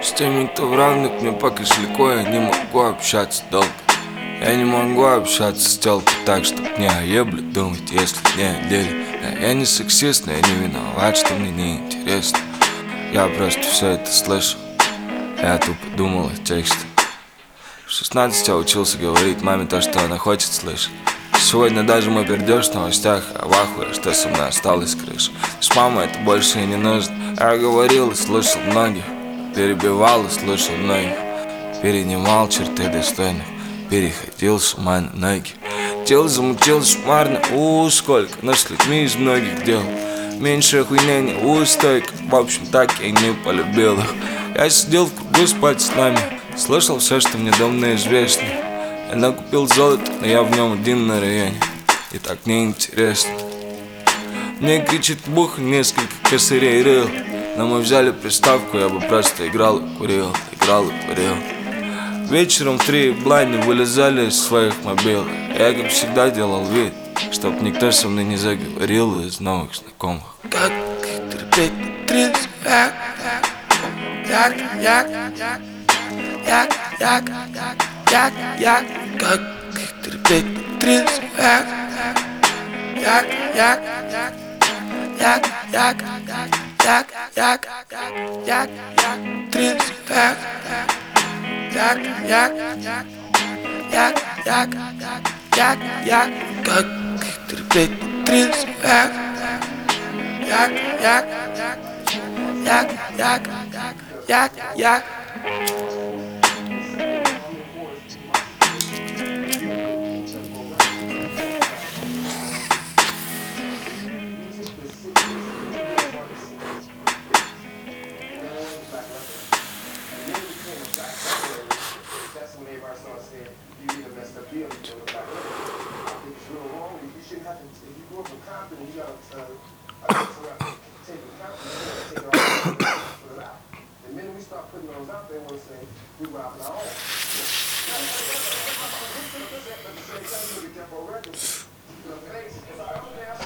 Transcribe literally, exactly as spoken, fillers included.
С теми, кто в равных мне по кошельку, я не могу общаться долго. Я не могу общаться с телкой так, чтоб не о ебле думать, если не о деле. Да, я не сексист, но я не виноват, что мне не интересно. Я просто все это слышал, я тупо думал о тексте. В шестнадцать я учился говорить маме то, что она хочет слышать. Сегодня даже мой пердеж в новостях, а в ахуе, что со мной осталось крыша. С мамой это больше и не нужно. Я говорил и слушал многих, перебивал и слушал многих, перенимал черты достойных, переходил с ума на ноги. Тело замутил шмарно, у сколько, но с людьми из многих дел. Меньше охуенения, у стойка. В общем, так я и не полюбил их. Я сидел в кругу с пацанами, слышал все, что мне давно известно. Я накупил золото, но я в нем один на районе, и так неинтересно. Мне кричит бух, несколько косырей рыл. Но мы взяли приставку, я бы просто играл и курил, играл и курил. Вечером в три блайны вылезали из своих мобилок. Я, как всегда, делал вид, чтоб никто со мной не заговорил из новых знакомых. Как терпеть тридцать, як, як, як, як, як, як, як, як, как терпеть тридцать, як, як, як, як, як, як, як, як, як, тридцать, як, як, як, як, як, як, як, как терпеть тридцать, як, як, як, як, як, як, як. That's when everybody starts saying you either messed up here or you look like that. I think it's real wrong. You shouldn't have to. If you grew up in Compton, you gotta uh, take it Compton, you gotta take it all out, put it out. The minute we start putting those out there, we're saying we robbing our own. At the same time, you look at Death Row Records. You know, because I